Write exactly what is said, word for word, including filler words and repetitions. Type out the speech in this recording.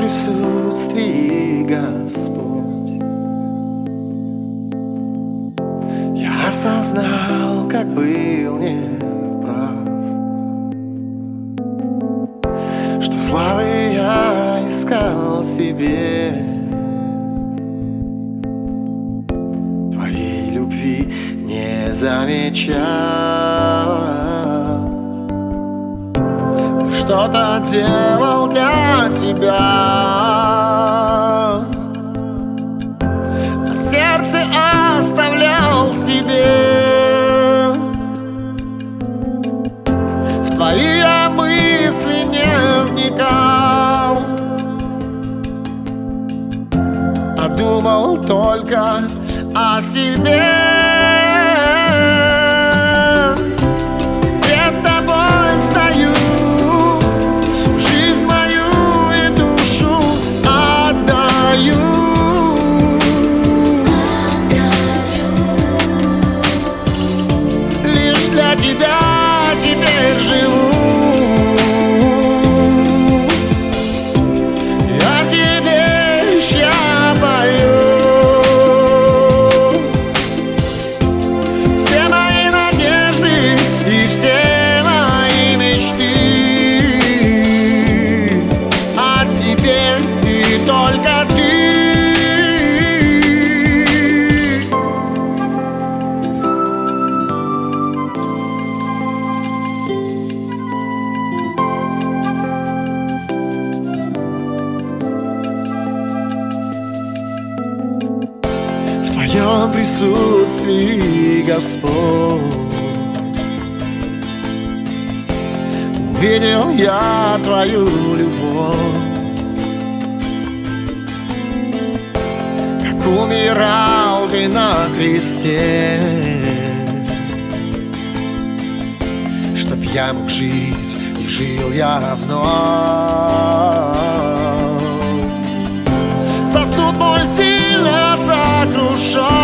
присутствии, Господь, я осознал, как был неправ, что славы я искал себе, твоей любви не замечал. Что-то делал для тебя, а сердце оставлял себе. В твои я мысли не вникал, а думал только о себе. Для тебя теперь живу, я тебе лишь я пою. Все мои надежды и все мои мечты, а теперь и только ты. В твоем присутствии, Господь, увидел я твою любовь, как умирал ты на кресте, чтоб я мог жить и жил я вновь. Сосуд мой сильно сокрушен,